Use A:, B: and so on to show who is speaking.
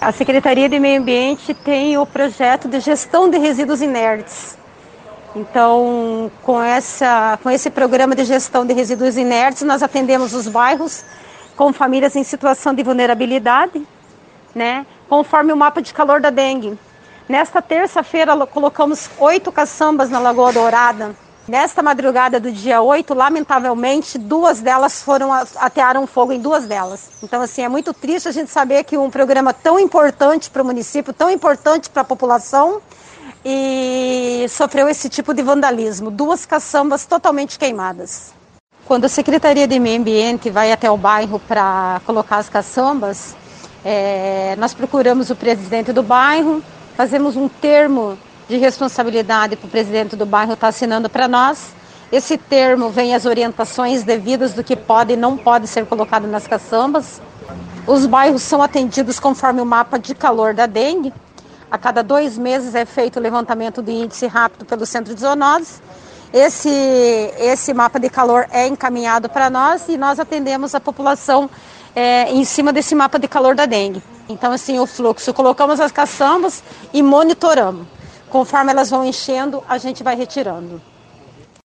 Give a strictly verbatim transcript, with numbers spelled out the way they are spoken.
A: A Secretaria de Meio Ambiente tem o projeto de gestão de resíduos inertes. Então, com, essa, com esse programa de gestão de resíduos inertes, nós atendemos os bairros com famílias em situação de vulnerabilidade, né, conforme o mapa de calor da dengue. Nesta terça-feira, colocamos oito caçambas na Lagoa Dourada. Nesta madrugada do dia oito, lamentavelmente, duas delas foram, atearam fogo em duas delas. Então, assim, é muito triste a gente saber que um programa tão importante para o município, tão importante para a população, e sofreu esse tipo de vandalismo. Duas caçambas totalmente queimadas. Quando a Secretaria de Meio Ambiente vai até o bairro para colocar as caçambas, é, nós procuramos o presidente do bairro, fazemos um termo de responsabilidade para o presidente do bairro estar assinando para nós. Esse termo vem as orientações devidas do que pode e não pode ser colocado nas caçambas. Os bairros são atendidos conforme o mapa de calor da dengue. A cada dois meses é feito o levantamento do índice rápido pelo Centro de Zoonoses. Esse, esse mapa de calor é encaminhado para nós e nós atendemos a população é, em cima desse mapa de calor da dengue. Então, assim, o fluxo, colocamos as caçambas e monitoramos. Conforme elas vão enchendo, a gente vai retirando.